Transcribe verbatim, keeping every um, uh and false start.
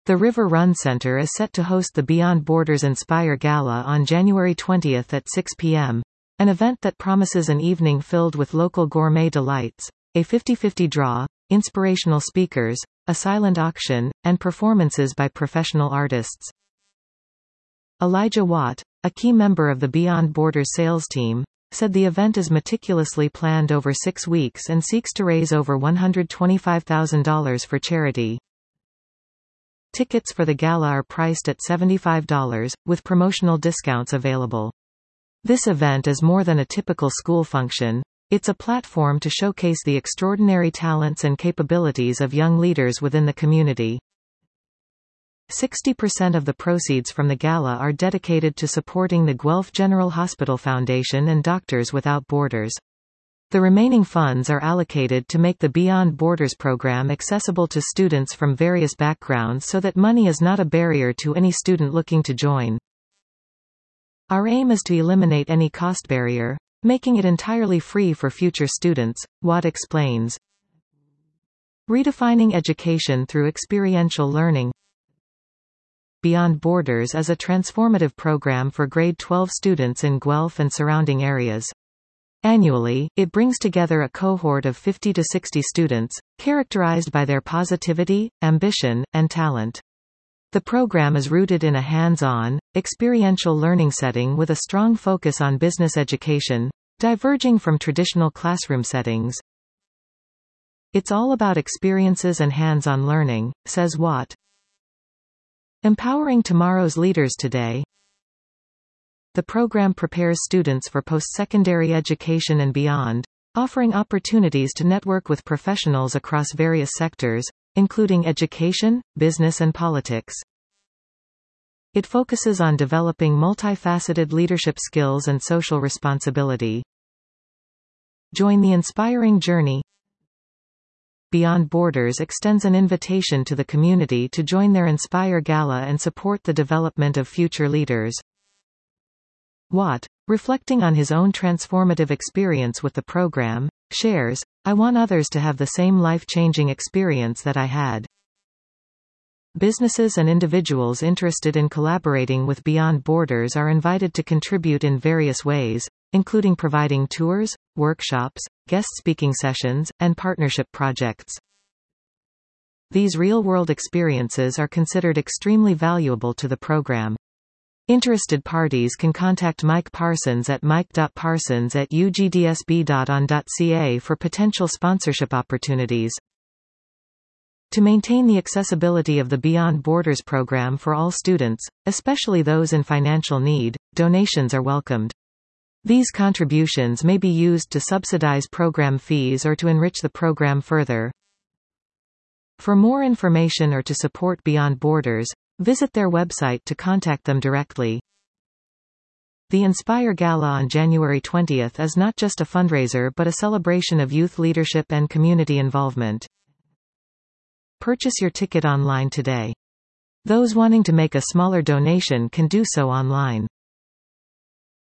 The River Run Center is set to host the Beyond Borders Inspire Gala on January twentieth at six p m, an event that promises an evening filled with local gourmet delights, a fifty-fifty draw, inspirational speakers, a silent auction, and performances by professional artists. Elijah Watt, a key member of the Beyond Borders sales team, said the event is meticulously planned over six weeks and seeks to raise over one hundred twenty-five thousand dollars for charity. Tickets for the gala are priced at seventy-five dollars, with promotional discounts available. This event is more than a typical school function. It's a platform to showcase the extraordinary talents and capabilities of young leaders within the community. sixty percent of the proceeds from the gala are dedicated to supporting the Guelph General Hospital Foundation and Doctors Without Borders. The remaining funds are allocated to make the Beyond Borders program accessible to students from various backgrounds so that money is not a barrier to any student looking to join. Our aim is to eliminate any cost barrier, making it entirely free for future students, Watt explains. Redefining education through experiential learning. Beyond Borders is a transformative program for grade twelve students in Guelph and surrounding areas. Annually, it brings together a cohort of fifty to sixty students, characterized by their positivity, ambition, and talent. The program is rooted in a hands-on, experiential learning setting with a strong focus on business education, diverging from traditional classroom settings. It's all about experiences and hands-on learning, says Watt. Empowering tomorrow's leaders today. The program prepares students for post-secondary education and beyond, offering opportunities to network with professionals across various sectors, including education, business and politics. It focuses on developing multifaceted leadership skills and social responsibility. Join the inspiring journey. Beyond Borders extends an invitation to the community to join their Inspire Gala and support the development of future leaders. Watt, reflecting on his own transformative experience with the program, shares, "I want others to have the same life-changing experience that I had." Businesses and individuals interested in collaborating with Beyond Borders are invited to contribute in various ways, including providing tours, workshops, guest speaking sessions, and partnership projects. These real-world experiences are considered extremely valuable to the program. Interested parties can contact Mike Parsons at mike dot parsons at u g d s b dot on dot c a for potential sponsorship opportunities. To maintain the accessibility of the Beyond Borders program for all students, especially those in financial need, donations are welcomed. These contributions may be used to subsidize program fees or to enrich the program further. For more information or to support Beyond Borders, visit their website to contact them directly. The Inspire Gala on January twentieth is not just a fundraiser but a celebration of youth leadership and community involvement. Purchase your ticket online today. Those wanting to make a smaller donation can do so online.